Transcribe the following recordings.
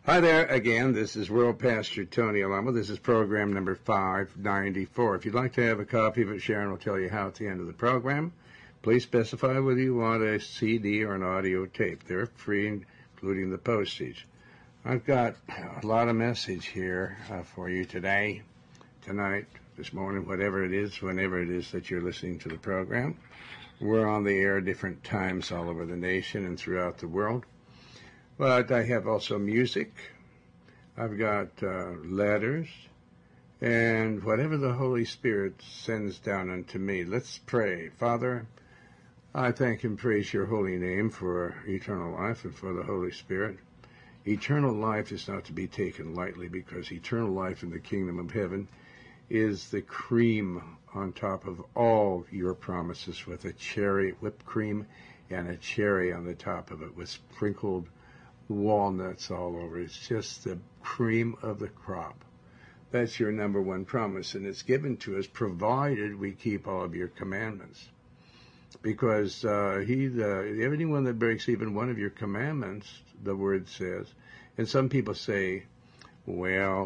Hi there again. This is World Pastor Tony Alamo. This is program number 594. If you'd like to have a copy of it, Sharon will tell you how at the end of the program. Please specify whether you want a CD or an audio tape. They're free, including the postage. I've got a lot of message here for you today, tonight, this morning, whatever it is, whenever it is that you're listening to the program. We're on the air different times all over the nation and throughout the world. But I have also music. I've got letters and whatever the Holy Spirit sends down unto me. Let's pray. Father, I thank and praise your holy name for eternal life and for the Holy Spirit. Eternal life is not to be taken lightly, because eternal life in the kingdom of heaven is the cream on top of all your promises, with a cherry, whipped cream, and a cherry on the top of it with sprinkled walnuts all over. It's just the cream of the crop. That's your number one promise, and it's given to us provided we keep all of your commandments. Because anyone that breaks even one of your commandments, the word says, and some people say, well,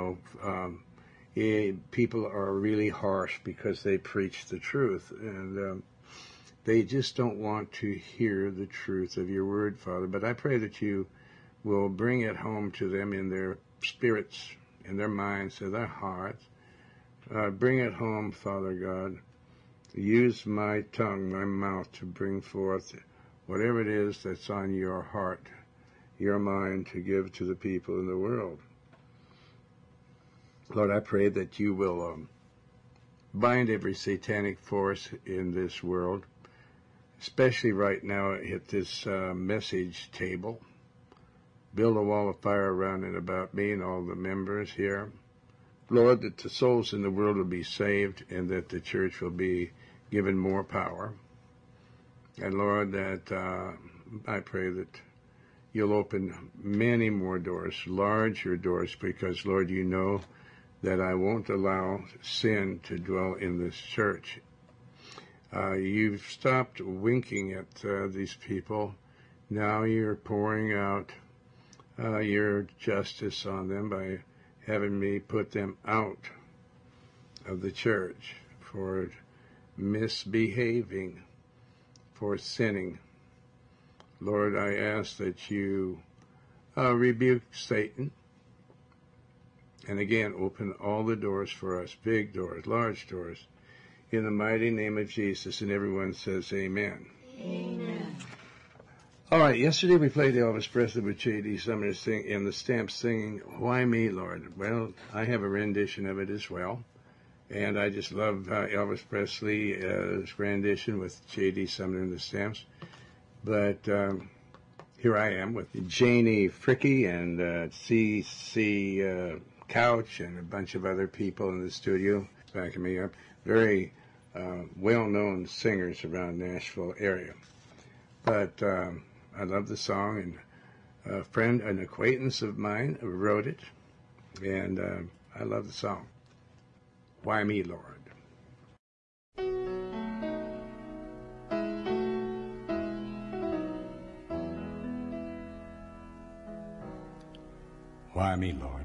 people are really harsh because they preach the truth, and they just don't want to hear the truth of your word, Father. But I pray that you will bring it home to them in their spirits, in their minds, in their hearts. Bring it home, Father God. Use my tongue, my mouth, to bring forth whatever it is that's on your heart, your mind, to give to the people in the world. Lord, I pray that you will bind every satanic force in this world, especially right now at this message table. Build a wall of fire around and about me and all the members here. Lord, that the souls in the world will be saved and that the church will be given more power. And Lord, that I pray that you'll open many more doors, larger doors, because, Lord, you know that I won't allow sin to dwell in this church. You've stopped winking at these people. Now you're pouring out your justice on them by having me put them out of the church for misbehaving, for sinning. Lord, I ask that you rebuke Satan, and again, open all the doors for us, big doors, large doors, in the mighty name of Jesus. And everyone says amen. Amen. All right, yesterday we played Elvis Presley with J.D. Sumner and the Stamps singing, Why Me, Lord? Well, I have a rendition of it as well. And I just love Elvis Presley's rendition with J.D. Sumner and the Stamps. But here I am with Janie Fricke and C.C. Couch and a bunch of other people in the studio backing me up. Very well-known singers around Nashville area. But I love the song, and a friend, an acquaintance of mine wrote it, and I love the song. Why Me, Lord? Why me, Lord?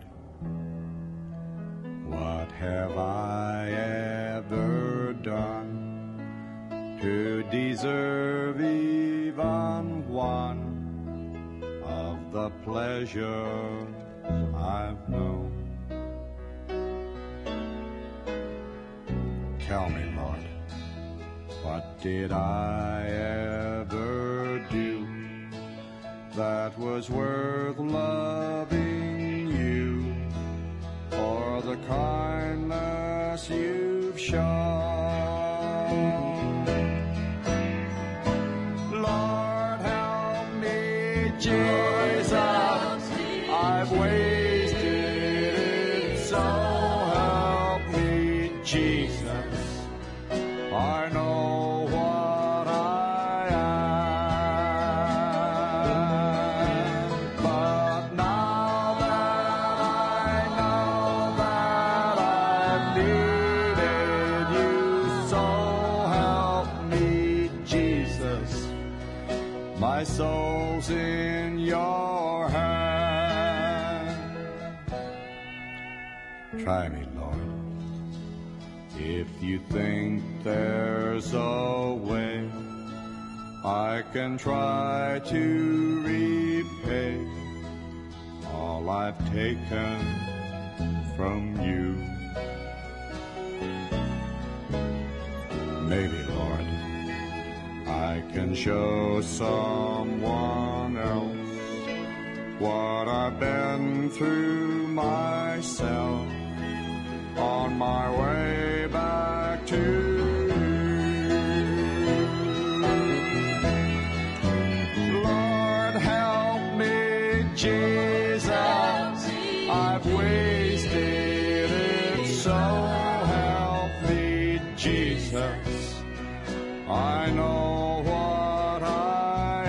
What have I ever done to deserve even one of the pleasures I've known? Tell me, Lord, what did I ever do that was worth loving you for the kindness you've shown? Lord, help me, Jesus, I've wasted it, so help me, Jesus. I know what I am, but now that I know that I've needed you, so help me, Jesus. My soul's in your hands. Try me, Lord. If you think there's a way, I can try to repay all I've taken from you. Maybe, Lord, I can show someone else what I've been through myself on my way back to you. Lord, help me, Jesus, I've wasted it, so help me, Jesus, I know what I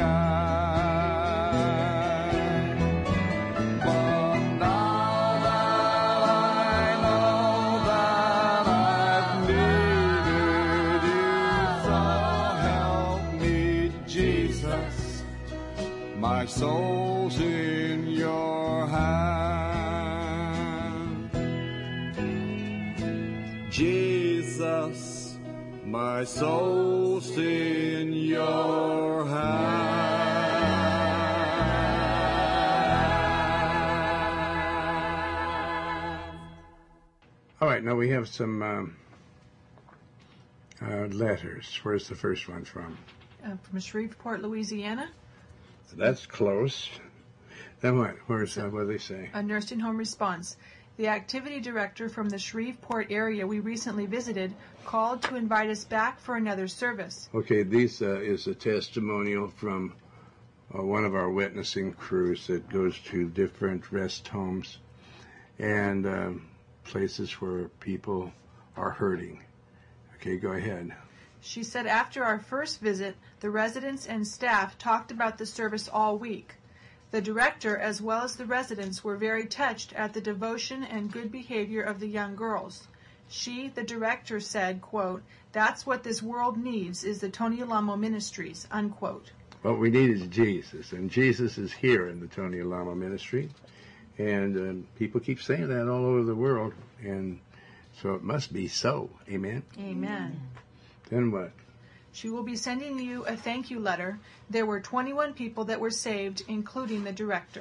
am, but now that I know that I've needed you, so help me, Jesus, my soul's in your hand. Jesus, my soul's in your hand. All right, now we have some letters. Where's the first one from? From Shreveport, Louisiana. That's close. Then what? What do they say? A nursing home response. The activity director from the Shreveport area we recently visited called to invite us back for another service. Okay, this is a testimonial from one of our witnessing crews that goes to different rest homes and places where people are hurting. Okay, go ahead. She said after our first visit, the residents and staff talked about the service all week. The director, as well as the residents, were very touched at the devotion and good behavior of the young girls. She, the director, said, quote, "That's what this world needs is the Tony Alamo Ministries," unquote. What we need is Jesus, and Jesus is here in the Tony Alamo Ministry. And people keep saying that all over the world, and so it must be so. Amen? Amen. Then what? She will be sending you a thank you letter. There were 21 people that were saved, including the director.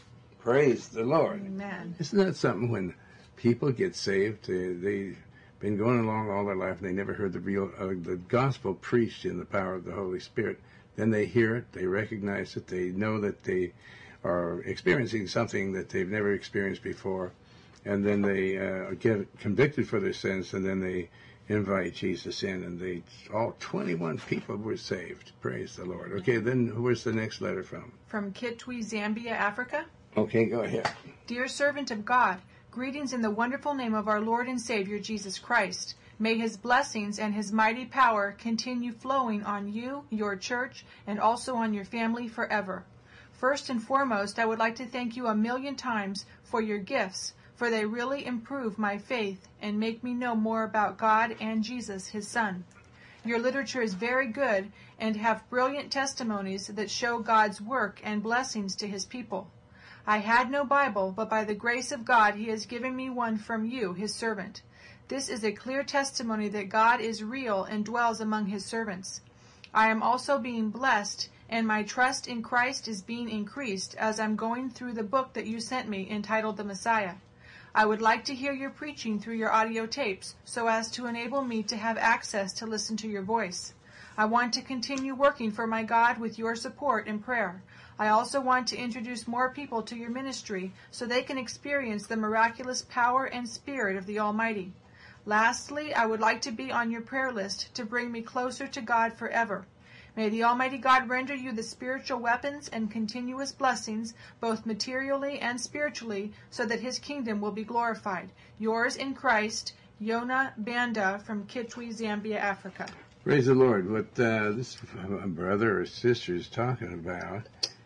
Praise the Lord. Amen. Isn't that something when people get saved? They've been going along all their life and they never heard the gospel preached in the power of the Holy Spirit. Then they hear it, they recognize it, they know that they are experiencing something that they've never experienced before, and then they get convicted for their sins, and then they invite Jesus in, and all 21 people were saved. Praise the Lord. Okay, then where's the next letter from? From Kitwe, Zambia, Africa. Okay, go ahead. Dear servant of God, greetings in the wonderful name of our Lord and Savior Jesus Christ. May his blessings and his mighty power continue flowing on you, your church, and also on your family forever. First and foremost, I would like to thank you 1,000,000 times for your gifts, for they really improve my faith and make me know more about God and Jesus, his Son. Your literature is very good and have brilliant testimonies that show God's work and blessings to his people. I had no Bible, but by the grace of God he has given me one from you, his servant. This is a clear testimony that God is real and dwells among his servants. I am also being blessed, and my trust in Christ is being increased as I'm going through the book that you sent me entitled The Messiah. I would like to hear your preaching through your audio tapes so as to enable me to have access to listen to your voice. I want to continue working for my God with your support and prayer. I also want to introduce more people to your ministry so they can experience the miraculous power and spirit of the Almighty. Lastly, I would like to be on your prayer list to bring me closer to God forever. May the Almighty God render you the spiritual weapons and continuous blessings, both materially and spiritually, so that his kingdom will be glorified. Yours in Christ, Yona Banda from Kitwe, Zambia, Africa. Praise the Lord. What this brother or sister is talking about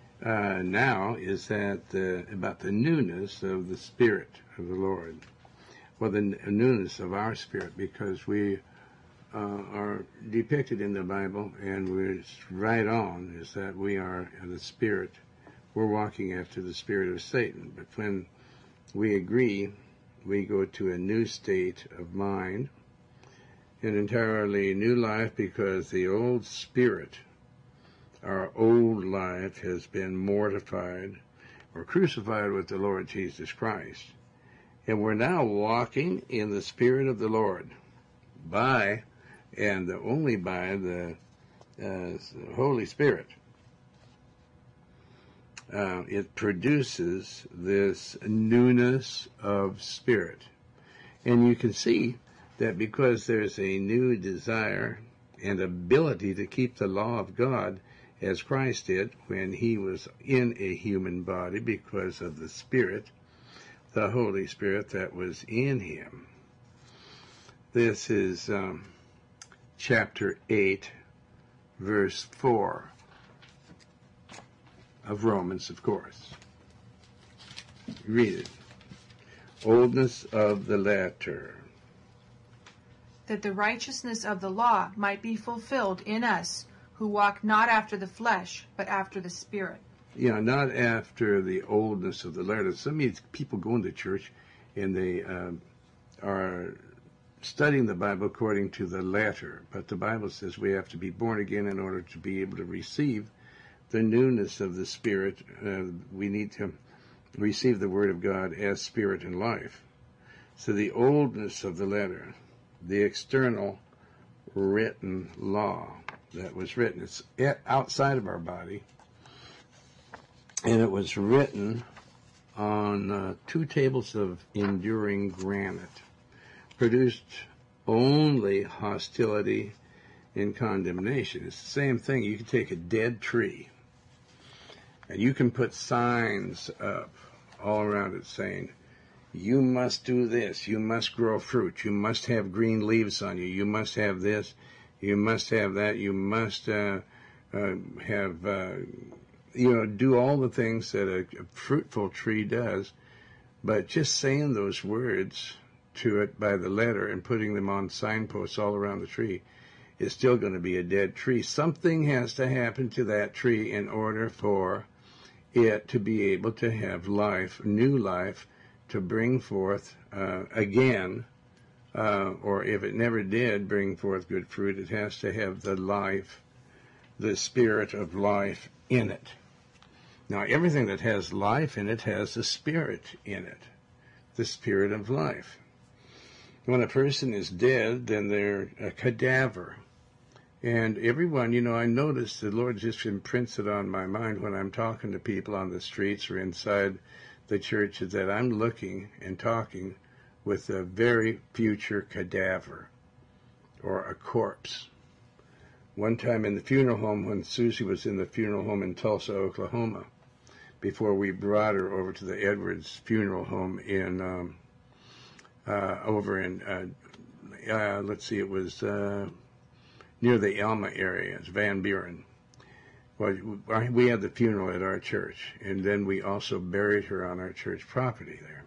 now is that about the newness of the Spirit of the Lord. Well, the newness of our spirit, because we are depicted in the Bible, and we're right on, is that we are the spirit. We're walking after the spirit of Satan. But when we agree we go to a new state of mind, an entirely new life, because the old spirit, our old life, has been mortified or crucified with the Lord Jesus Christ. And we're now walking in the Spirit of the Lord by, and only by, the Holy Spirit. It produces this newness of spirit. And you can see that because there's a new desire and ability to keep the law of God as Christ did when he was in a human body, because of the Spirit, the Holy Spirit that was in him. This is chapter 8, verse 4 of Romans, of course. Read it. Oldness of the letter. That the righteousness of the law might be fulfilled in us, who walk not after the flesh, but after the Spirit. Yeah, not after the oldness of the letter. Some of these people go into church and they are studying the Bible according to the letter. But the Bible says we have to be born again in order to be able to receive the newness of the Spirit. We need to receive the Word of God as Spirit and life. So the oldness of the letter, the external written law that was written, it's outside of our body, and it was written on 2 tables of enduring granite, produced only hostility and condemnation. It's the same thing. You can take a dead tree and you can put signs up all around it saying, you must do this, you must grow fruit, you must have green leaves on you, you must have this, you must have that, you must do all the things that a fruitful tree does. But just saying those words to it by the letter and putting them on signposts all around the tree is still going to be a dead tree. Something has to happen to that tree in order for it to be able to have life, new life, to bring forth again, or if it never did bring forth good fruit, it has to have the life, the Spirit of life in it. Now, everything that has life in it has the Spirit in it, the Spirit of life. When a person is dead, then they're a cadaver. And everyone, I notice the Lord just imprints it on my mind when I'm talking to people on the streets or inside the churches, that I'm looking and talking with a very future cadaver or a corpse. One time in the funeral home, when Susie was in the funeral home in Tulsa, Oklahoma, before we brought her over to the Edwards funeral home in over in it was near the Alma area. It's Van Buren. Well, we had the funeral at our church, and then we also buried her on our church property there.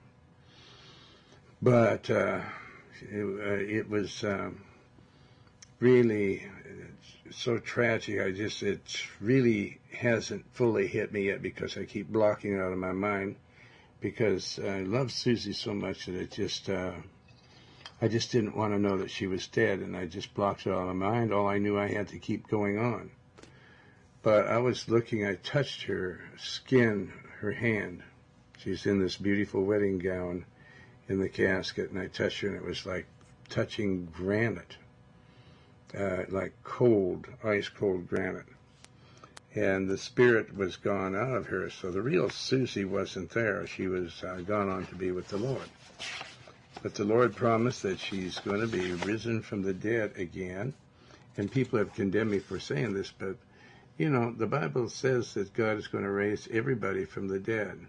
But it was really so tragic. It really hasn't fully hit me yet because I keep blocking it out of my mind, because I love Susie so much that I just didn't want to know that she was dead, and I just blocked it out of my mind. All I knew, I had to keep going on. But I was looking, I touched her skin, her hand. She's in this beautiful wedding gown in the casket, and I touched her, and it was like touching granite, like cold, ice-cold granite. And the Spirit was gone out of her, so the real Susie wasn't there. She was gone on to be with the Lord. But the Lord promised that she's going to be risen from the dead again. And people have condemned me for saying this, but the Bible says that God is going to raise everybody from the dead.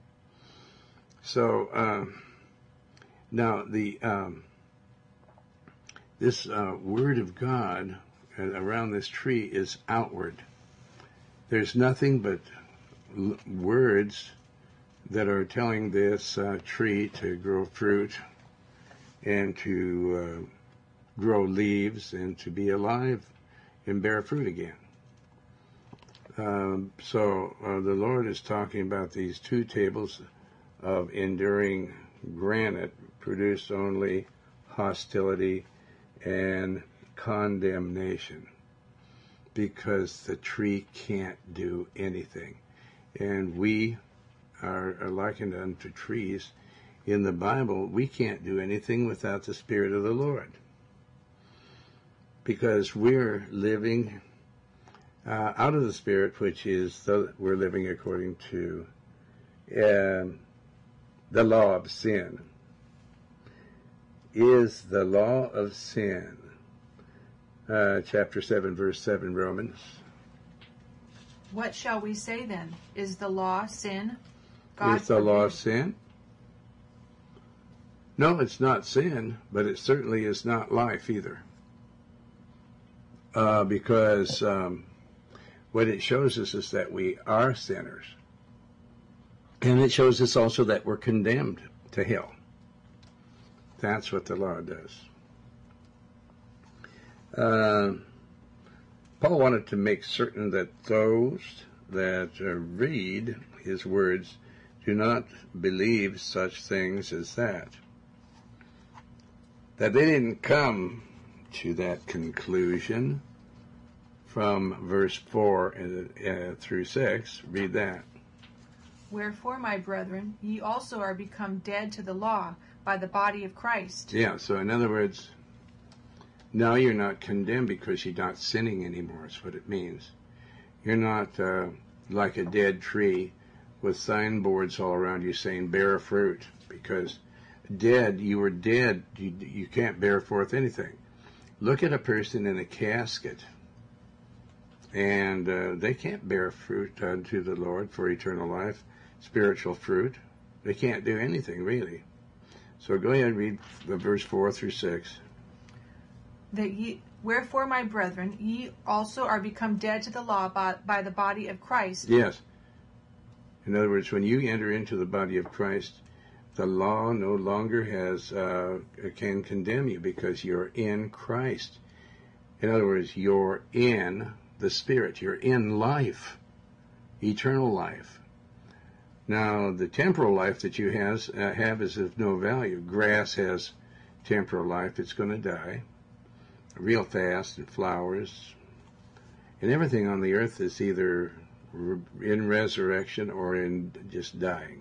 So now this Word of God around this tree is outward. There's nothing but words that are telling this tree to grow fruit and to grow leaves and to be alive and bear fruit again. So the Lord is talking about these 2 tables of enduring granite produce only hostility and condemnation, because the tree can't do anything. And we are likened unto trees. In the Bible, we can't do anything without the Spirit of the Lord, because we're living out of the Spirit, which is we're living according to the law of sin. Is the law of sin, chapter 7, verse 7, Romans. What shall we say then? Is the law sin? Is the law sin? No, it's not sin, but it certainly is not life either. Because what it shows us is that we are sinners. And it shows us also that we're condemned to hell. That's what the law does. Paul wanted to make certain that those that read his words do not believe such things as that. That they didn't come to that conclusion from verse 4 through 6. Read that. Wherefore, my brethren, ye also are become dead to the law by the body of Christ. Yeah, so in other words, now you're not condemned because you're not sinning anymore, is what it means. You're not like a dead tree with signboards all around you saying bear fruit, because dead, you were dead, you can't bear forth anything. Look at a person in a casket, and they can't bear fruit unto the Lord for eternal life, spiritual fruit. They can't do anything, really. So go ahead and read the verse 4 through 6. Wherefore, my brethren, ye also are become dead to the law by the body of Christ. Yes. In other words, when you enter into the body of Christ, the law no longer can condemn you, because you're in Christ. In other words, you're in the Spirit. You're in life, eternal life. Now, the temporal life that you have is of no value. Grass has temporal life. It's going to die real fast, and flowers. And everything on the earth is either in resurrection or in just dying.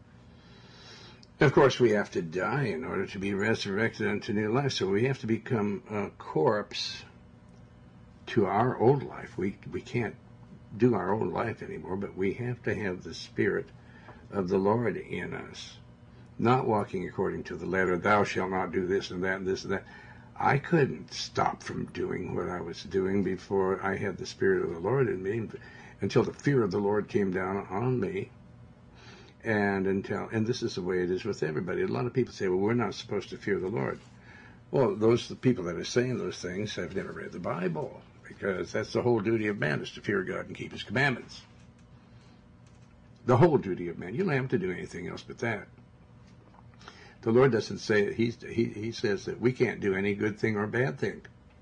Of course, we have to die in order to be resurrected unto new life. So we have to become a corpse to our old life. We can't do our old life anymore, but we have to have the Spirit of the Lord in us. Not walking according to the letter, thou shalt not do this and that and this and that. I couldn't stop from doing what I was doing before I had the Spirit of the Lord in me, until the fear of the Lord came down on me. And this is the way it is with everybody. A lot of people say, well, we're not supposed to fear the Lord. Well, the people that are saying those things have never read the Bible, because that's the whole duty of man, is to fear God and keep his commandments. The whole duty of man. You don't have to do anything else but that. The Lord doesn't say, he says that we can't do any good thing or bad thing,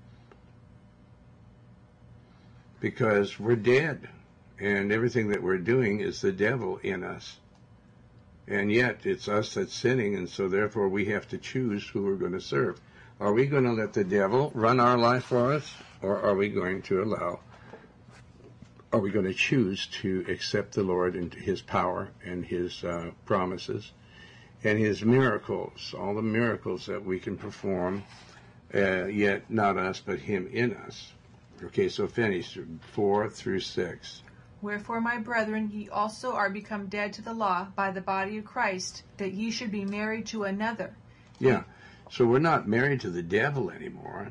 because we're dead, and everything that we're doing is the devil in us. And yet it's us that's sinning, and so therefore we have to choose who we're going to serve. Are we going to let the devil run our life for us, or are we going to choose to accept the Lord and his power and his promises and his miracles, all the miracles that we can perform, yet not us, but him in us? Okay, so finish 4 through 6. Wherefore, my brethren, ye also are become dead to the law by the body of Christ, that ye should be married to another. Yeah, so we're not married to the devil anymore,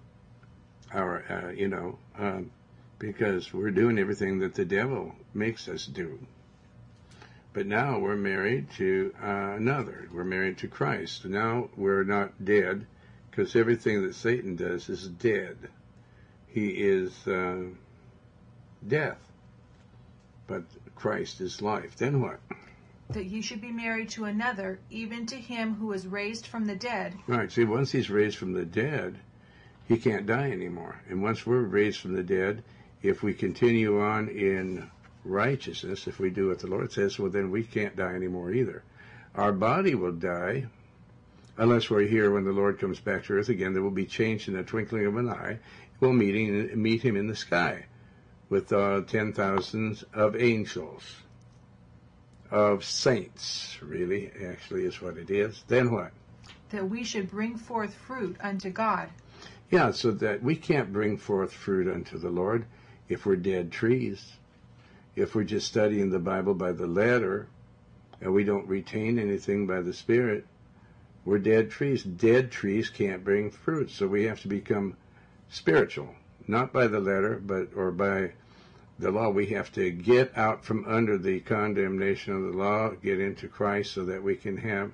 because we're doing everything that the devil makes us do. But now we're married to another. We're married to Christ. Now we're not dead, because everything that Satan does is dead. He is death. But Christ is life. Then what? That ye should be married to another, even to him who is raised from the dead. Right. See, once he's raised from the dead, he can't die anymore. And once we're raised from the dead, if we continue on in righteousness, if we do what the Lord says, well, then we can't die anymore either. Our body will die unless we're here when the Lord comes back to earth again. That will be changed in the twinkling of an eye. We'll meet him in the sky with 10,000s of angels, of saints, really, actually is what it is. Then what? That we should bring forth fruit unto God. Yeah, so that we can't bring forth fruit unto the Lord if we're dead trees. If we're just studying the Bible by the letter and we don't retain anything by the Spirit, we're dead trees. Dead trees can't bring fruit, so we have to become spiritual, not by the letter, or by the law. We have to get out from under the condemnation of the law, get into Christ so that we can have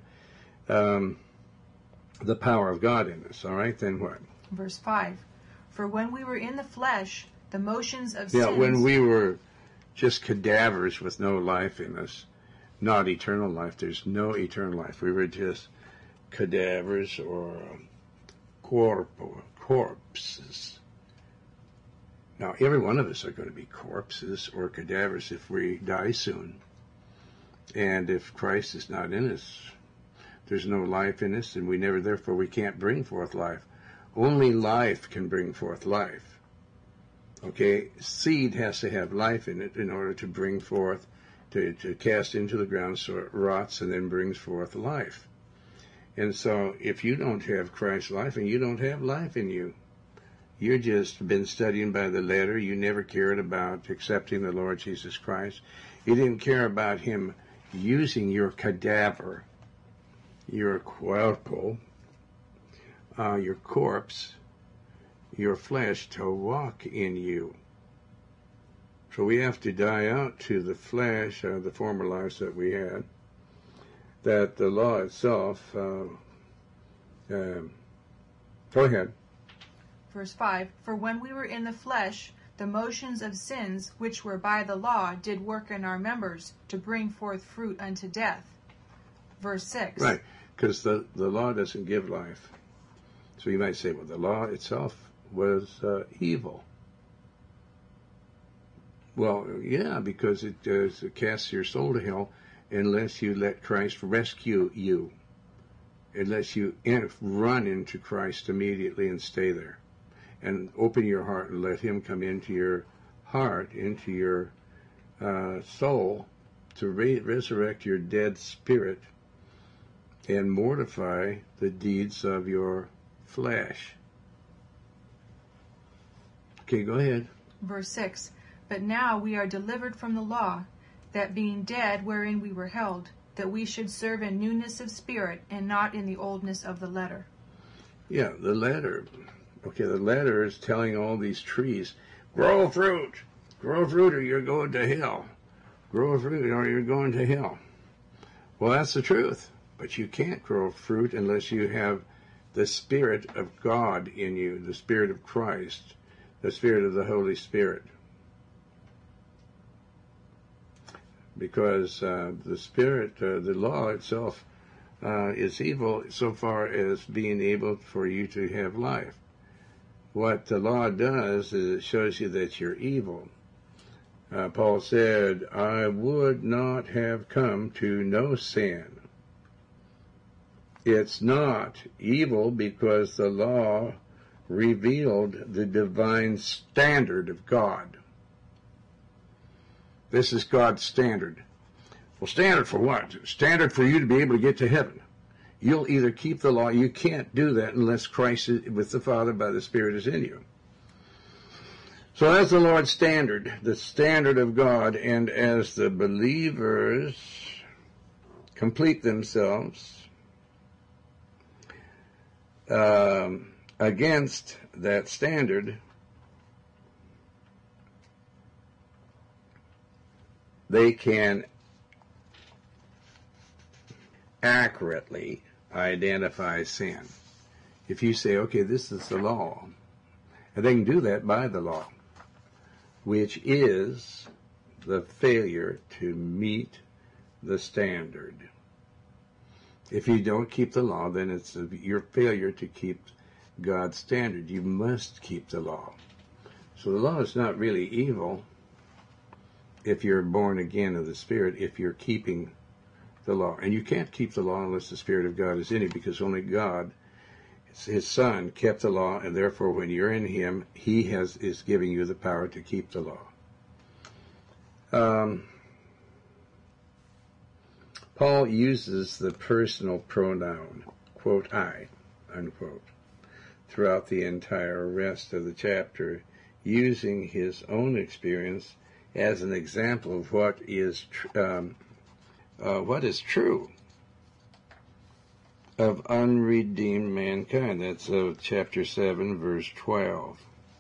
the power of God in us. All right, then what? Verse 5. For when we were in the flesh, the motions of sins... Yeah, when we were just cadavers with no life in us, not eternal life. There's no eternal life. We were just cadavers or corpses. Now, every one of us are going to be corpses or cadavers if we die soon. And if Christ is not in us, there's no life in us, and therefore we can't bring forth life. Only life can bring forth life. Okay? Seed has to have life in it in order to bring forth, to cast into the ground so it rots and then brings forth life. And so if you don't have Christ's life, and you don't have life in you, you've just been studying by the letter. You never cared about accepting the Lord Jesus Christ. You didn't care about him using your cadaver, your cuerpo, your corpse, your flesh to walk in you. So we have to die out to the flesh, the former lives that we had, that the law itself... go ahead. Verse 5, for when we were in the flesh, the motions of sins, which were by the law, did work in our members, to bring forth fruit unto death. Verse 6. Right, because the law doesn't give life. So you might say, well, the law itself was evil. Well, yeah, because it casts your soul to hell unless you let Christ rescue you, unless you run into Christ immediately and stay there, and open your heart and let him come into your heart, into your soul, to resurrect your dead spirit and mortify the deeds of your flesh. Okay, go ahead. Verse 6, but now we are delivered from the law, that being dead wherein we were held, that we should serve in newness of spirit and not in the oldness of the letter. Yeah, the letter. Okay, the letter is telling all these trees, grow fruit or you're going to hell. Grow fruit or you're going to hell. Well, that's the truth. But you can't grow fruit unless you have the Spirit of God in you, the Spirit of Christ, the Spirit of the Holy Spirit. Because the Spirit, the law itself, is evil so far as being able for you to have life. What the law does is it shows you that you're evil. Paul said, I would not have come to know sin. It's not evil because the law revealed the divine standard of God. This is God's standard. Well, standard for what? Standard for you to be able to get to heaven. You'll either keep the law. You can't do that unless Christ is with the Father by the Spirit is in you. So that's the Lord's standard, the standard of God. And as the believers complete themselves against that standard, they can accurately identify sin. If you say, okay, this is the law, and they can do that by the law, which is the failure to meet the standard. If you don't keep the law, then it's your failure to keep God's standard. You must keep the law. So the law is not really evil if you're born again of the Spirit, if you're keeping the law. And you can't keep the law unless the Spirit of God is in you, because only God, his Son, kept the law, and therefore when you're in him, he is giving you the power to keep the law. Paul uses the personal pronoun, quote, I, unquote, throughout the entire rest of the chapter, using his own experience as an example of what is true of unredeemed mankind. That's chapter 7, verse 12.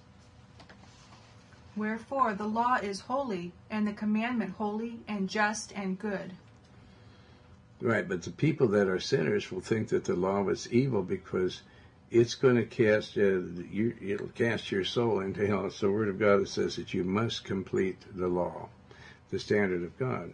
Wherefore the law is holy, and the commandment holy and just and good. Right, but the people that are sinners will think that the law is evil because it's going to cast it'll cast your soul into hell. It's the Word of God that says that you must complete the law, the standard of God.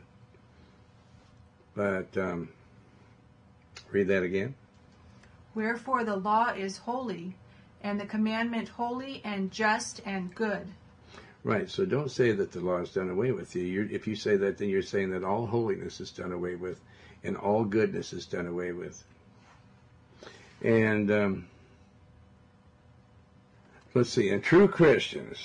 But read that again. Wherefore the law is holy, and the commandment holy and just and good. Right, so don't say that the law is done away with. If you say that, then you're saying that all holiness is done away with, and all goodness is done away with. And let's see, and true Christians,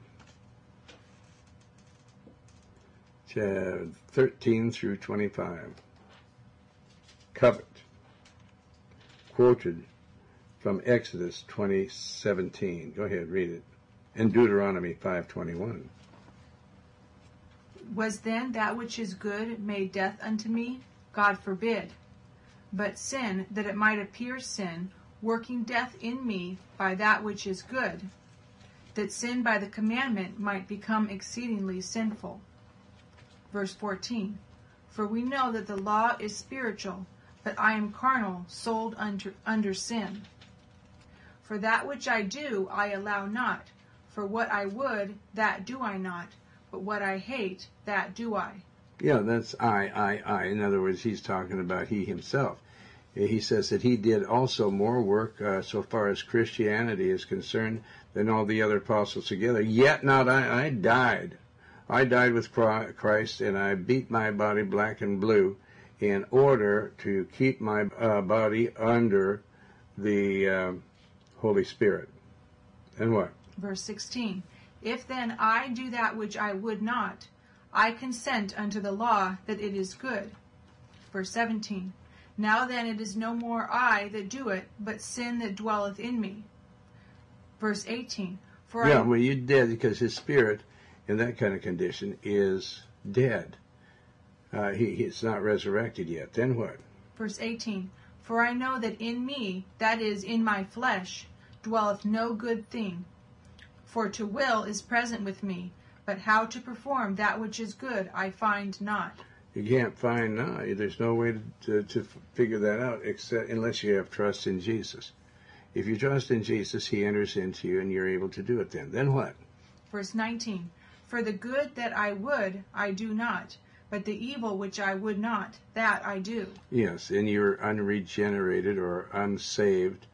13 through 25, covet, quoted from Exodus 20:17. Go ahead, read it. And Deuteronomy 5:21. Was then that which is good made death unto me? God forbid. But sin, that it might appear sin, working death in me by that which is good, that sin by the commandment might become exceedingly sinful. Verse 14. For we know that the law is spiritual, but I am carnal, sold under sin. For that which I do, I allow not. For what I would, that do I not. But what I hate, that do I. Yeah, that's I. In other words, he's talking about he himself. He says that he did also more work so far as Christianity is concerned than all the other apostles together. Yet not I. I died. I died with Christ, and I beat my body black and blue in order to keep my body under the Holy Spirit. And what? Verse 16. If then I do that which I would not, I consent unto the law that it is good. Verse 17. Now then it is no more I that do it, but sin that dwelleth in me. Verse 18. Well, you dead because his spirit in that kind of condition is dead. He's not resurrected yet. Then what? Verse 18. For I know that in me, that is, in my flesh, dwelleth no good thing. For to will is present with me, but how to perform that which is good I find not. You can't find there's no way to figure that out except unless you have trust in Jesus. If you trust in Jesus, he enters into you and you're able to do it then. Then what? Verse 19. For the good that I would, I do not, but the evil which I would not, that I do. Yes, in your unregenerated or unsaved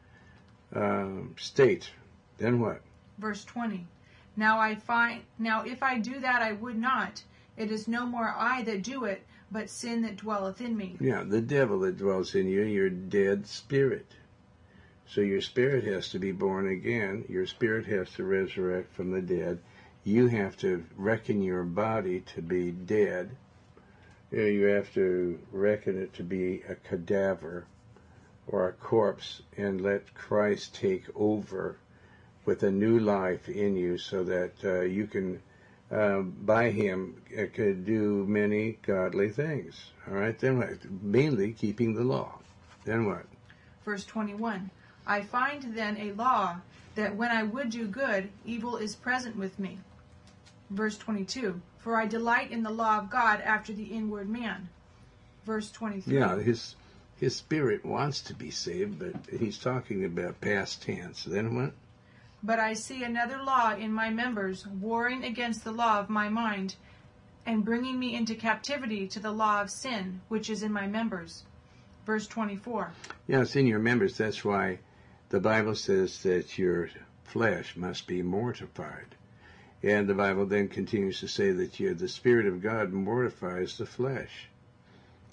state. Then what? Verse 20. Now if I do that I would not, it is no more I that do it, but sin that dwelleth in me. Yeah, the devil that dwells in you, your dead spirit. So your spirit has to be born again. Your spirit has to resurrect from the dead. You have to reckon your body to be dead. You have to reckon it to be a cadaver or a corpse and let Christ take over with a new life in you so that you can, by him, could do many godly things. All right, then what? Mainly keeping the law. Then what? Verse 21. I find then a law, that when I would do good, evil is present with me. Verse 22. For I delight in the law of God after the inward man. Verse 23. Yeah, his spirit wants to be saved, but he's talking about past tense. Then what? But I see another law in my members, warring against the law of my mind, and bringing me into captivity to the law of sin, which is in my members. Verse 24. Yeah, it's in your members. That's why the Bible says that your flesh must be mortified. And the Bible then continues to say that the Spirit of God mortifies the flesh.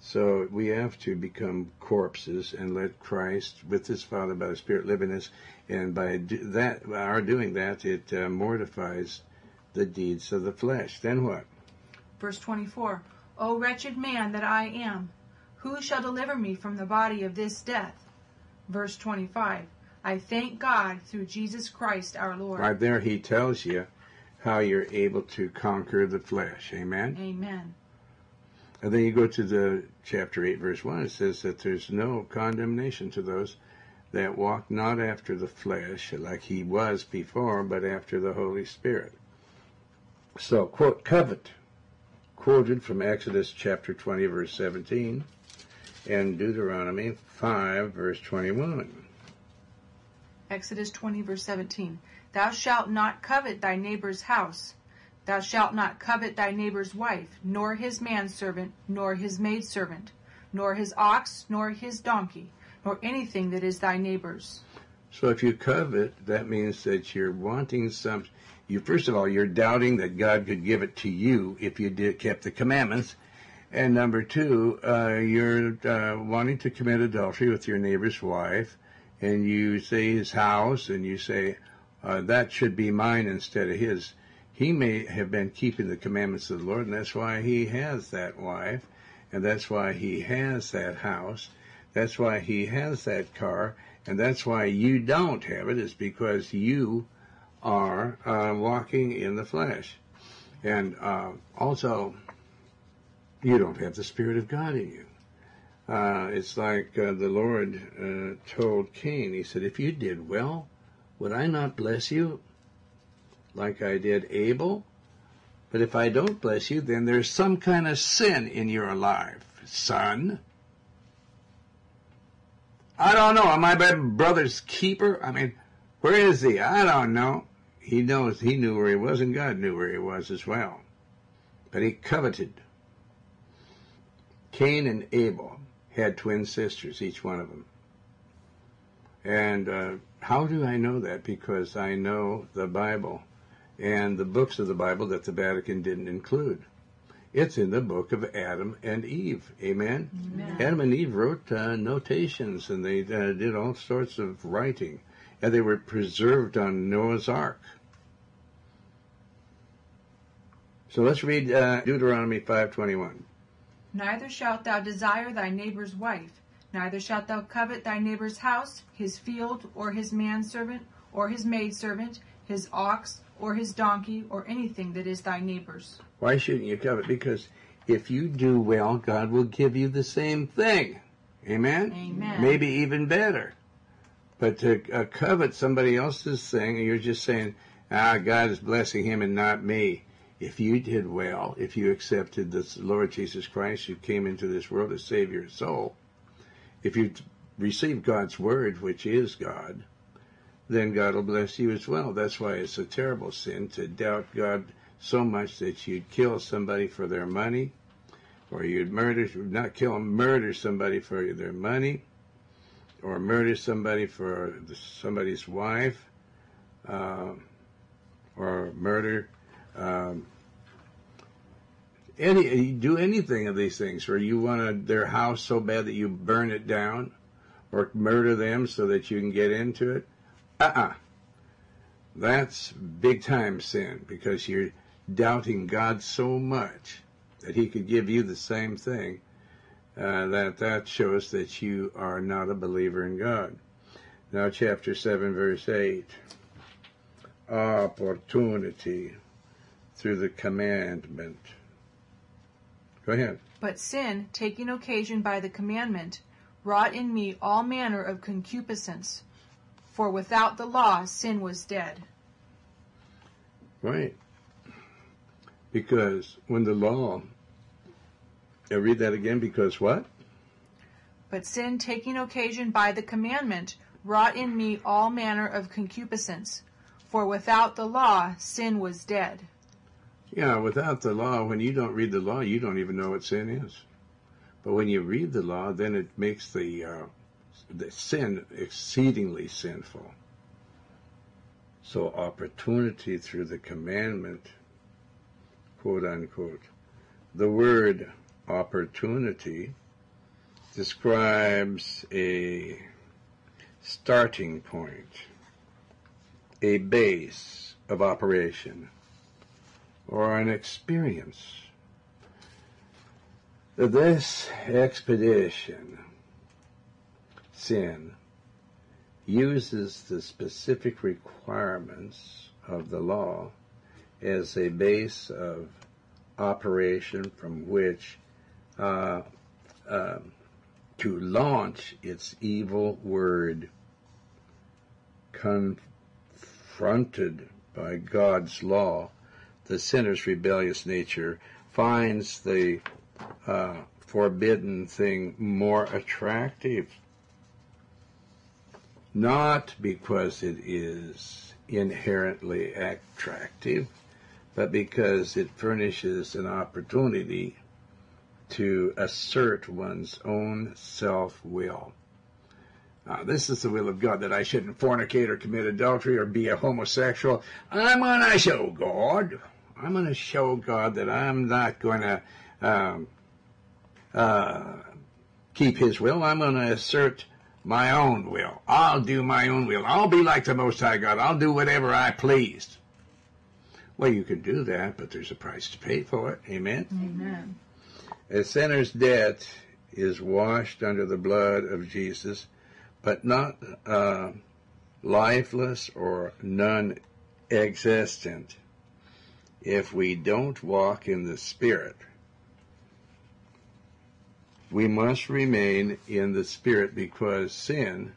So we have to become corpses and let Christ, with his Father by the Spirit, live in us. And by our doing that, it mortifies the deeds of the flesh. Then what? Verse 24. O wretched man that I am, who shall deliver me from the body of this death? Verse 25. I thank God through Jesus Christ our Lord. Right there he tells you how you're able to conquer the flesh. Amen? Amen. And then you go to the chapter 8, verse 1. It says that there's no condemnation to those that walk not after the flesh, like he was before, but after the Holy Spirit. So, quote, covet, quoted from Exodus chapter 20, verse 17, and Deuteronomy 5, verse 21. Exodus 20, verse 17. Thou shalt not covet thy neighbor's house. Thou shalt not covet thy neighbor's wife, nor his manservant, nor his maidservant, nor his ox, nor his donkey, nor anything that is thy neighbor's. So if you covet, that means that you're wanting something. First of all, you're doubting that God could give it to you if you kept the commandments. And number two, you're wanting to commit adultery with your neighbor's wife, and you say his house, and you say, that should be mine instead of his. He may have been keeping the commandments of the Lord, and that's why he has that wife, and that's why he has that house, that's why he has that car, and that's why you don't have it, is because you are walking in the flesh. And also, you don't have the Spirit of God in you. It's like the Lord told Cain, he said, if you did well, would I not bless you like I did Abel? But if I don't bless you, then there's some kind of sin in your life, son. I don't know. Am I my brother's keeper? I mean, where is he? I don't know. He knew where he was, and God knew where he was as well. But he coveted. Cain and Abel had twin sisters, each one of them. And how do I know that? Because I know the Bible and the books of the Bible that the Vatican didn't include. It's in the book of Adam and Eve. Amen? Amen. Adam and Eve wrote notations, and they did all sorts of writing. And they were preserved on Noah's Ark. So let's read Deuteronomy 5:21. Neither shalt thou desire thy neighbor's wife, neither shalt thou covet thy neighbor's house, his field, or his manservant, or his maidservant, his ox, or his donkey, or anything that is thy neighbor's. Why shouldn't you covet? Because if you do well, God will give you the same thing. Amen? Amen. Maybe even better. But to covet somebody else's thing, and you're just saying, God is blessing him and not me. If you did well, if you accepted the Lord Jesus Christ who came into this world to save your soul, if you receive God's word, which is God, then God will bless you as well. That's why it's a terrible sin to doubt God so much that you'd kill somebody for their money, or you'd murder somebody for their money, or murder somebody for somebody's wife, or murder do anything of these things, or you want their house so bad that you burn it down, or murder them so that you can get into it. That's big time sin, because you're doubting God so much that he could give you the same thing. That shows that you are not a believer in God. Now chapter 7 verse 8. Opportunity through the commandment. Go ahead. But sin, taking occasion by the commandment, wrought in me all manner of concupiscence. For without the law, sin was dead. Right. Because when the law, I'll read that again, because what? But sin, taking occasion by the commandment, wrought in me all manner of concupiscence. For without the law, sin was dead. Yeah, without the law, when you don't read the law, you don't even know what sin is. But when you read the law, then it makes the sin exceedingly sinful. So opportunity through the commandment, quote unquote. The word opportunity describes a starting point, a base of operation, or an experience. This expedition, sin, uses the specific requirements of the law as a base of operation from which to launch its evil word. Confronted by God's law, the sinner's rebellious nature finds the forbidden thing more attractive, not because it is inherently attractive, but because it furnishes an opportunity to assert one's own self-will. This is the will of God, that I shouldn't fornicate or commit adultery or be a homosexual. I'm going to show God. I'm going to show God that I'm not going to keep his will. I'm going to assert my own will. I'll do my own will. I'll be like the Most High God. I'll do whatever I please. Well, you can do that, but there's a price to pay for it. Amen? Amen. A sinner's debt is washed under the blood of Jesus, but not lifeless or non-existent if we don't walk in the Spirit. We must remain in the Spirit because sin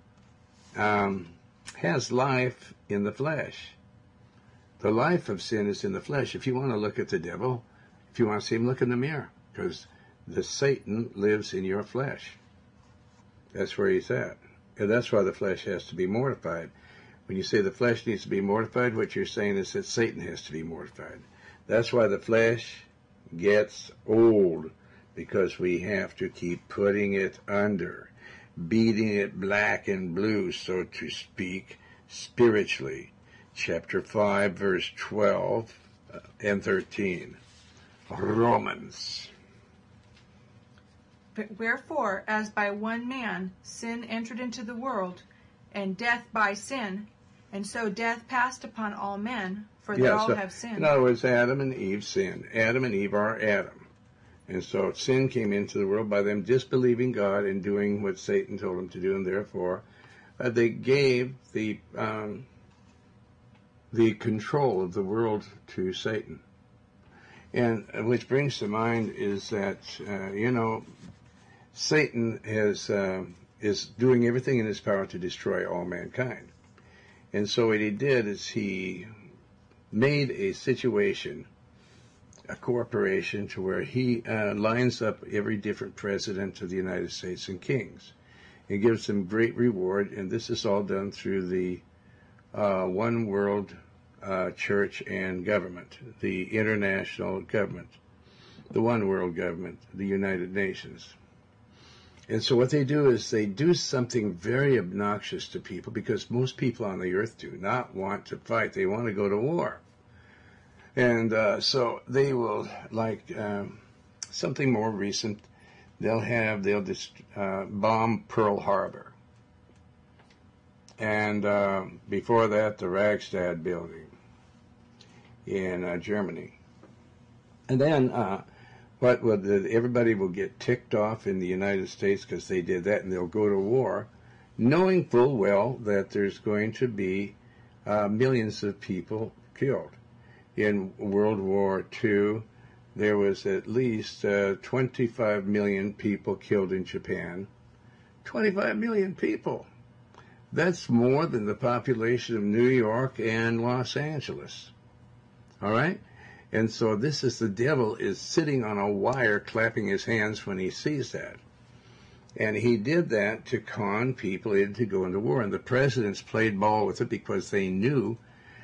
has life in the flesh. The life of sin is in the flesh. If you want to look at the devil, if you want to see him, look in the mirror, because the Satan lives in your flesh. That's where he's at. And that's why the flesh has to be mortified. When you say the flesh needs to be mortified, what you're saying is that Satan has to be mortified. That's why the flesh gets old, because we have to keep putting it under, beating it black and blue, so to speak, spiritually. Chapter 5, verse 12 and 13. Romans. But wherefore, as by one man sin entered into the world, and death by sin, and so death passed upon all men, for they all have sinned. In other words, Adam and Eve sinned. Adam and Eve are Adam. And so sin came into the world by them disbelieving God and doing what Satan told them to do, and therefore they gave the control of the world to Satan. And which brings to mind is that, Satan is doing everything in his power to destroy all mankind. And so what he did is he made a situation, a corporation, to where he lines up every different president of the United States and kings. He gives them great reward, and this is all done through the one world church and government, the international government, the one world government, the United Nations. And so what they do is they do something very obnoxious to people, because most people on the earth do not want to fight. They want to go to war. And so they will, like something more recent, they'll just bomb Pearl Harbor. And before that, the Reichstag building in Germany. And then everybody will get ticked off in the United States because they did that, and they'll go to war, knowing full well that there's going to be millions of people killed. In World War II, there was at least 25 million people killed in Japan. 25 million people. That's more than the population of New York and Los Angeles. All right? And so this is, the devil is sitting on a wire clapping his hands when he sees that. And he did that to con people into going to war. And the presidents played ball with it because they knew,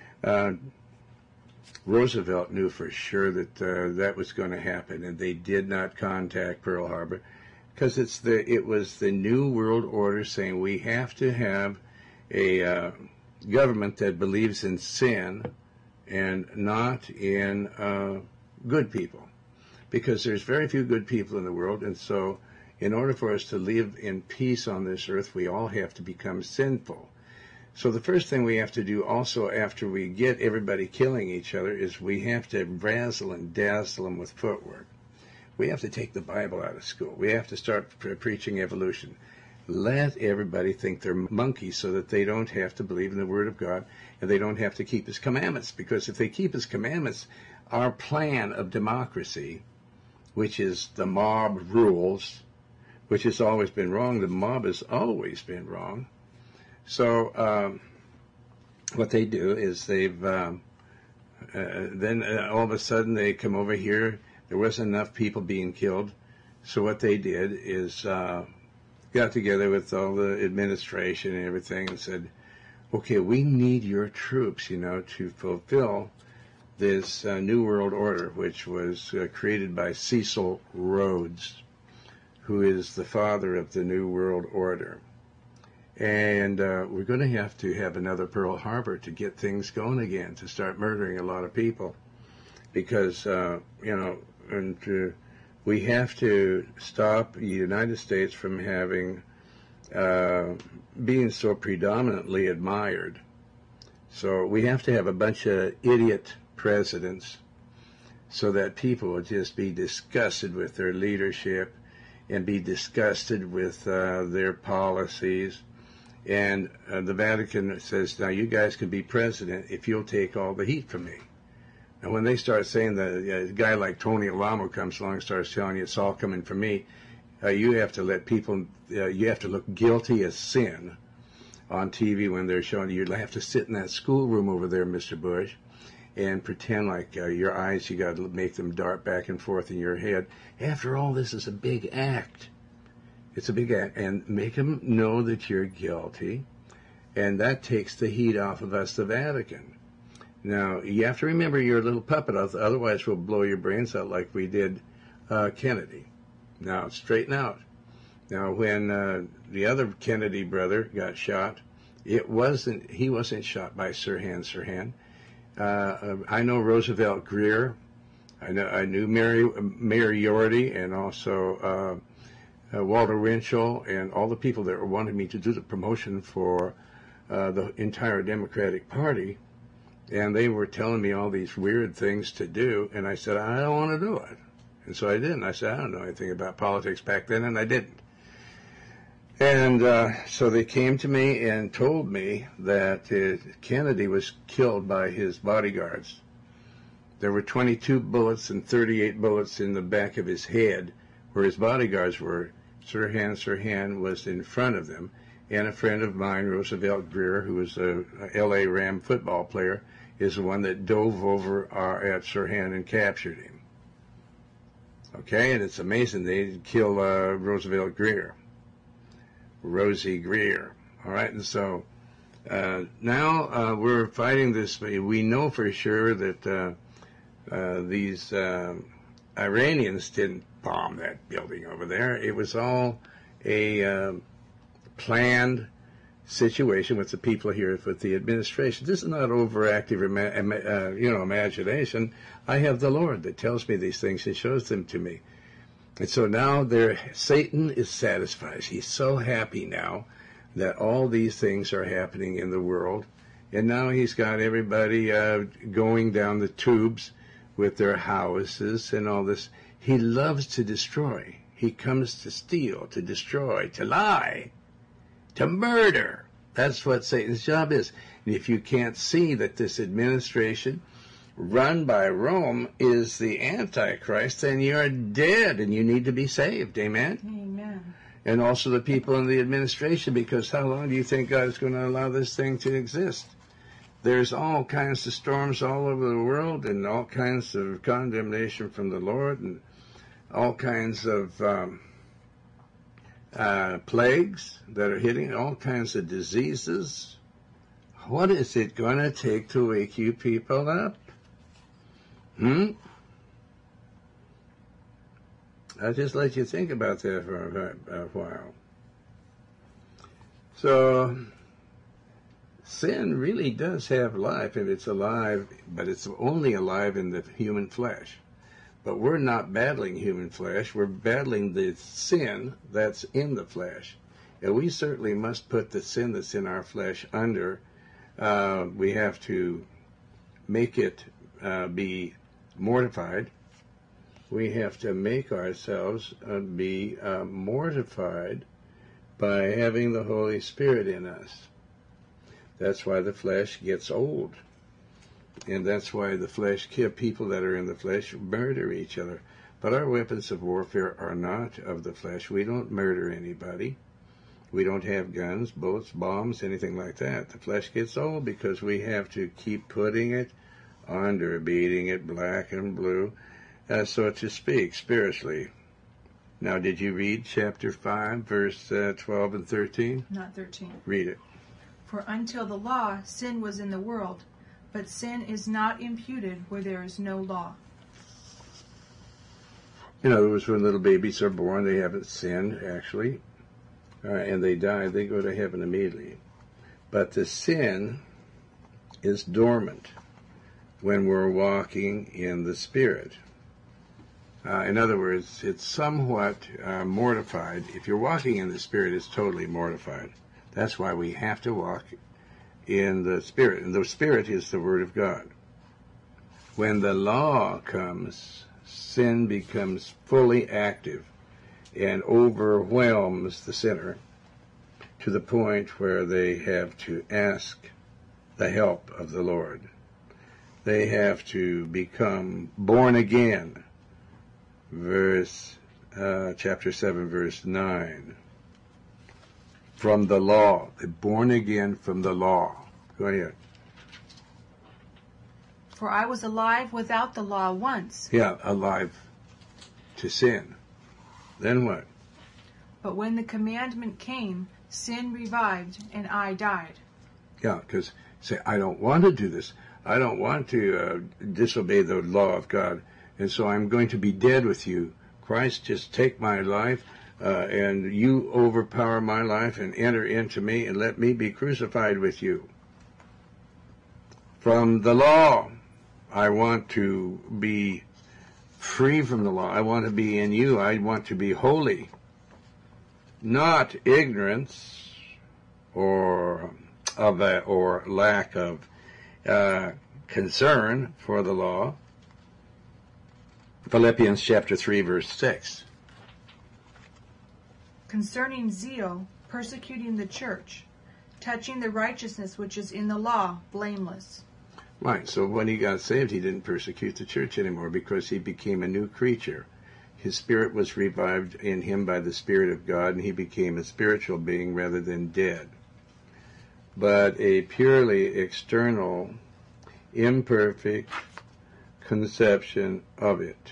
Roosevelt knew for sure that that was going to happen. And they did not contact Pearl Harbor, because it was the New World Order saying we have to have a government that believes in sin and not in good people, because there's very few good people in the world. And so In order for us to live in peace on this earth, we all have to become sinful. So the first thing we have to do also after we get everybody killing each other is we have to razzle and dazzle them with footwork. We have to take the Bible out of school. We have to start preaching evolution. Let everybody think they're monkeys so that they don't have to believe in the Word of God and they don't have to keep His commandments. Because if they keep His commandments, our plan of democracy, which is the mob rules, which has always been wrong, the mob has always been wrong. So what they do is they've then all of a sudden they come over here. There wasn't enough people being killed. So what they did is got together with all the administration and everything and said, okay, we need your troops, to fulfill this New World Order, which was created by Cecil Rhodes, who is the father of the New World Order. And we're going to have another Pearl Harbor to get things going again, to start murdering a lot of people. Because, we have to stop the United States from having, being so predominantly admired. So we have to have a bunch of idiot presidents so that people will just be disgusted with their leadership and be disgusted with their policies. And the Vatican says, now you guys can be president if you'll take all the heat from me. And when they start saying that, a guy like Tony Alamo comes along and starts telling you it's all coming from me, you have to let people, you have to look guilty as sin on TV when they're showing you. You have to sit in that schoolroom over there, Mr. Bush, and pretend like your eyes, you got to make them dart back and forth in your head. After all, this is a big act. It's a big act. And make them know that you're guilty. And that takes the heat off of us, the Vatican. Now, you have to remember you're a little puppet, otherwise we'll blow your brains out like we did Kennedy. Now, straighten out. Now, when the other Kennedy brother got shot, he wasn't shot by Sirhan Sirhan. I know Roosevelt Greer. I knew Mayor Yorty and also Walter Winchell and all the people that wanted me to do the promotion for the entire Democratic Party. And they were telling me all these weird things to do, and I said, I don't want to do it. And so I didn't. I said, I don't know anything about politics back then, and I didn't. And so they came to me and told me that Kennedy was killed by his bodyguards. There were 22 bullets and 38 bullets in the back of his head where his bodyguards were. Sirhan Sirhan was in front of them. And a friend of mine, Roosevelt Greer, who was a L.A. Ram football player, is the one that dove over at Sirhan and captured him. Okay, and it's amazing they killed Roosevelt Greer. Rosie Greer. All right, and so now we're fighting this. We know for sure that these Iranians didn't bomb that building over there. It was all a planned situation with the people here, with the administration. This is not overactive, imagination. I have the Lord that tells me these things and shows them to me. And so now Satan is satisfied. He's so happy now that all these things are happening in the world. And now he's got everybody going down the tubes with their houses and all this. He loves to destroy. He comes to steal, to destroy, to lie, to murder. That's what Satan's job is. And if you can't see that this administration run by Rome is the Antichrist, then you're dead and you need to be saved. Amen? Amen. And also the people in the administration, because how long do you think God is going to allow this thing to exist? There's all kinds of storms all over the world and all kinds of condemnation from the Lord and all kinds of plagues that are hitting, all kinds of diseases. What is it going to take to wake you people up? I'll just let you think about that for a while. So, sin really does have life, and it's alive, but it's only alive in the human flesh. But we're not battling human flesh. We're battling the sin that's in the flesh. And we certainly must put the sin that's in our flesh under. We have to make it be mortified. We have to make ourselves be mortified by having the Holy Spirit in us. That's why the flesh gets old. And that's why the flesh, people that are in the flesh murder each other. But our weapons of warfare are not of the flesh. We don't murder anybody. We don't have guns, bullets, bombs, anything like that. The flesh gets old because we have to keep putting it under, beating it black and blue, so to speak, spiritually. Now, did you read chapter 5, verse 12 and 13? Not 13. Read it. For until the law, sin was in the world, but sin is not imputed where there is no law. In other words, when little babies are born, they haven't sinned, actually, and they die, they go to heaven immediately. But the sin is dormant when we're walking in the Spirit. In other words, it's somewhat mortified. If you're walking in the Spirit, it's totally mortified. That's why we have to walk in the Spirit. And the Spirit is the Word of God. When the law comes, sin becomes fully active and overwhelms the sinner to the point where they have to ask the help of the Lord. They have to become born again. Chapter 7, verse 9. From the law. They're born again from the law. Go ahead. For I was alive without the law once. Yeah, alive to sin. Then what? But when the commandment came, sin revived, and I died. Yeah, because say, I don't want to do this. I don't want to disobey the law of God, and so I'm going to be dead with you. Christ, just take my life, and you overpower my life and enter into me and let me be crucified with you. From the law, I want to be free from the law. I want to be in you. I want to be holy. Not ignorance or lack of concern for the law. Philippians chapter 3, verse 6. Concerning zeal, persecuting the church, touching the righteousness which is in the law, blameless. Right, so when he got saved, he didn't persecute the church anymore because he became a new creature. His spirit was revived in him by the Spirit of God, and he became a spiritual being rather than dead. But a purely external, imperfect conception of it.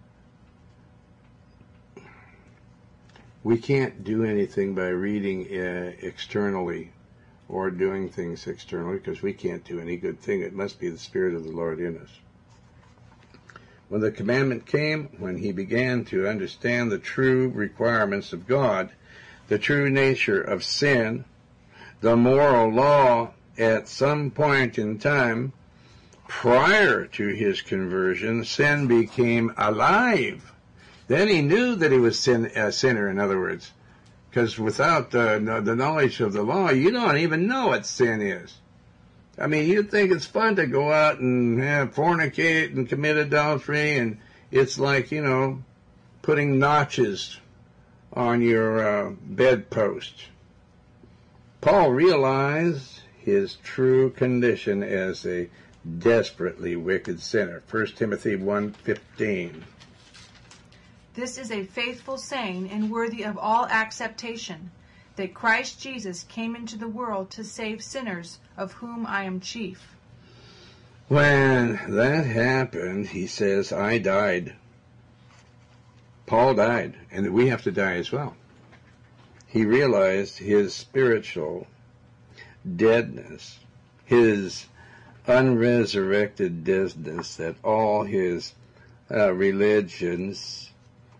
We can't do anything by reading externally or doing things externally because we can't do any good thing. It must be the Spirit of the Lord in us. When the commandment came, when he began to understand the true requirements of God, the true nature of sin, the moral law at some point in time, prior to his conversion, sin became alive. Then he knew that he was a sinner, in other words. Because without the knowledge of the law, you don't even know what sin is. I mean, you'd think it's fun to go out and fornicate and commit adultery, and it's like, putting notches on your bedpost. Paul realized his true condition as a desperately wicked sinner. 1 Timothy 1:15. This is a faithful saying and worthy of all acceptation, that Christ Jesus came into the world to save sinners, of whom I am chief. When that happened, he says, I died. Paul died, and we have to die as well. He realized his spiritual deadness, his unresurrected deadness, that all his religions,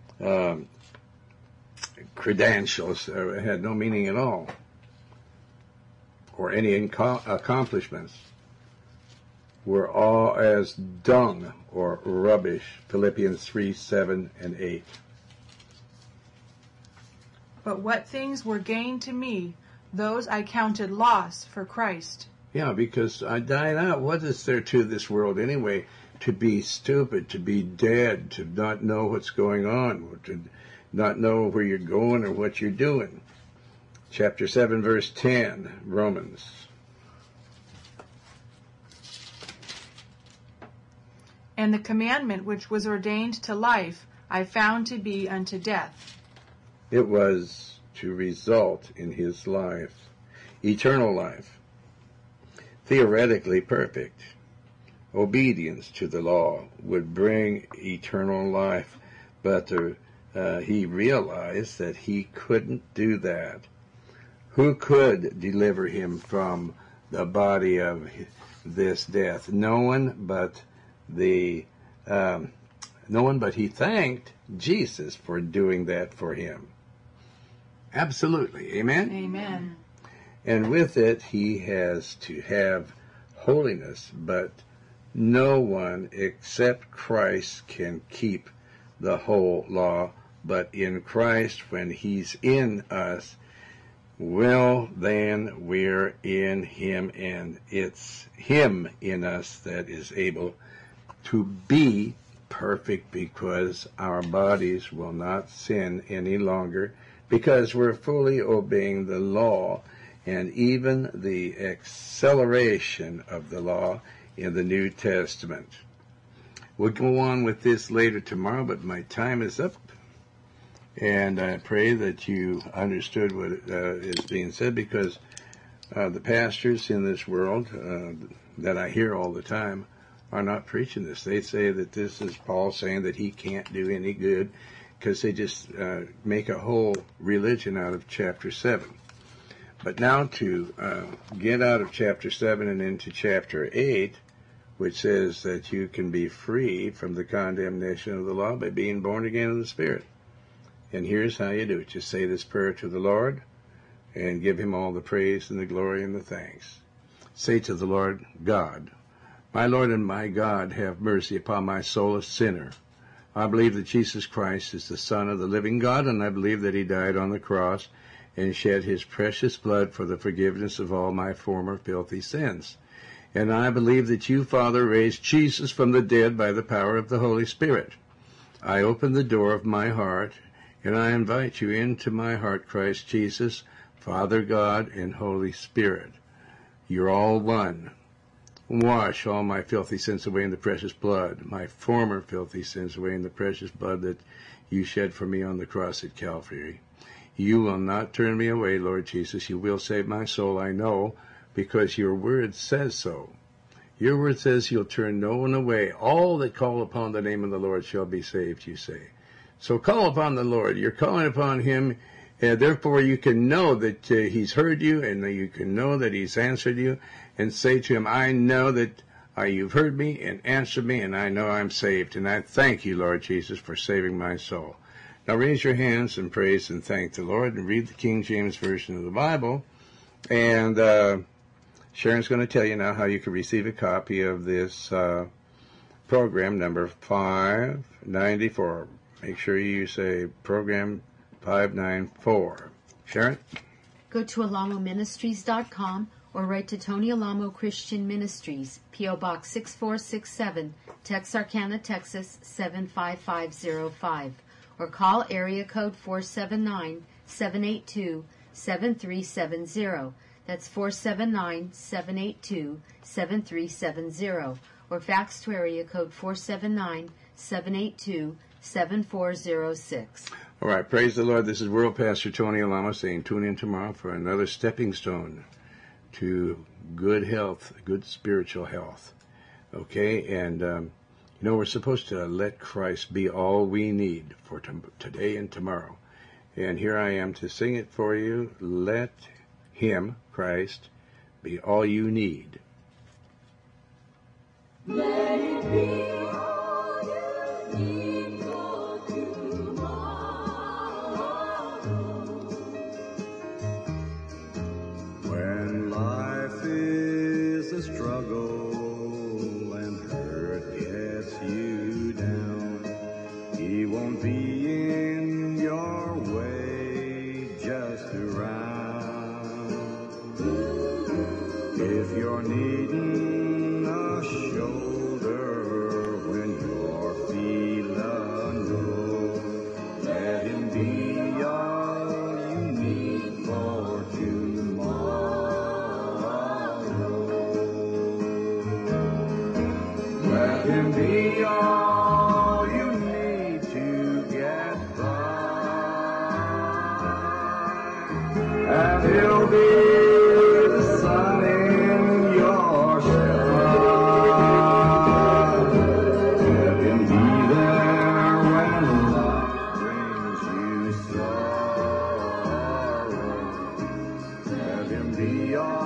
credentials had no meaning at all, or any accomplishments. were all as dung or rubbish. Philippians 3, 7, and 8. But what things were gained to me, those I counted loss for Christ. Yeah, because I died out. What is there to this world anyway? To be stupid, to be dead, to not know what's going on, to not know where you're going or what you're doing. Chapter 7, verse 10, Romans. And the commandment which was ordained to life I found to be unto death. It was to result in his life, eternal life, theoretically perfect. Obedience to the law would bring eternal life, but he realized that he couldn't do that. Who could deliver him from the body of this death? No one but he thanked Jesus for doing that for him. Absolutely. Amen? Amen. And with it, he has to have holiness, but no one except Christ can keep the whole law. But in Christ, when he's in us, well, then we're in him, and it's him in us that is able to be perfect, because our bodies will not sin any longer, because we're fully obeying the law and even the acceleration of the law in the New Testament. We'll go on with this later tomorrow, but my time is up. And I pray that you understood what is being said, because the pastors in this world that I hear all the time are not preaching this. They say that this is Paul saying that he can't do any good, because they just make a whole religion out of chapter 7. But now to get out of chapter 7 and into chapter 8, which says that you can be free from the condemnation of the law by being born again in the Spirit. And here's how you do it. Just say this prayer to the Lord and give him all the praise and the glory and the thanks. Say to the Lord, God, my Lord and my God, have mercy upon my soul, a sinner. I believe that Jesus Christ is the Son of the living God, and I believe that he died on the cross and shed his precious blood for the forgiveness of all my former filthy sins. And I believe that you, Father, raised Jesus from the dead by the power of the Holy Spirit. I open the door of my heart, and I invite you into my heart, Christ Jesus, Father God, and Holy Spirit. You're all one. Wash all my filthy sins away in the precious blood, my former filthy sins away in the precious blood that you shed for me on the cross at Calvary. You will not turn me away, Lord Jesus. You will save my soul, I know, because your word says so. Your word says you'll turn no one away. All that call upon the name of the Lord shall be saved, you say. So call upon the Lord. You're calling upon him, and therefore you can know that he's heard you, and you can know that he's answered you, and say to him, I know that you've heard me and answered me, and I know I'm saved. And I thank you, Lord Jesus, for saving my soul. Now raise your hands and praise and thank the Lord, and read the King James Version of the Bible. And Sharon's going to tell you now how you can receive a copy of this program number 594. Make sure you say program 594. Sharon? Go to alamoministries.com or write to Tony Alamo Christian Ministries, P.O. Box 6467, Texarkana, Texas 75505, or call area code 479-782-7370. That's 479-782-7370, or fax to area code 479-782-7406. All right, praise the Lord. This is World Pastor Tony Alamo saying tune in tomorrow for another stepping stone to good health, good spiritual health. Okay, and we're supposed to let Christ be all we need for today and tomorrow. And here I am to sing it for you. Let him, Christ, be all you need. Let it be all you need for tomorrow. When life is a struggle If you're needing a shoulder when you're feeling low, let him be all you need for tomorrow. Let him be all you need to get by, and he'll be the sun in your sky. Let him be there when life brings you sorrow. Let him be all